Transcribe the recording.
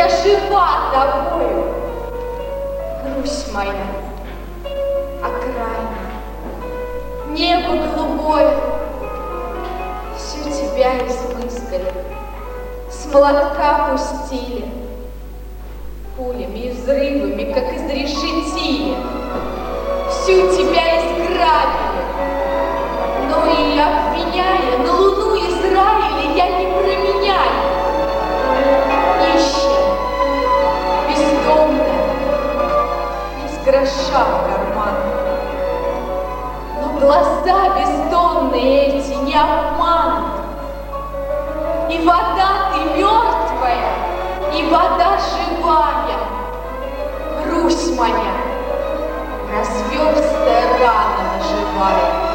я жива тобою. Грусть моя, окраина, небо голубое, все тебя измыслили, с молотка пустили, пулями и взрывами, как изрешетили, всю тебя изграбили. Но и обвиняя на луну Израиля, я не променяю. Нищая, бездомная, без гроша в кармане. Но глаза бездонные эти не обманут. И вода ты мертвая, и вода живая. Русь моя, разверстая рана наживая.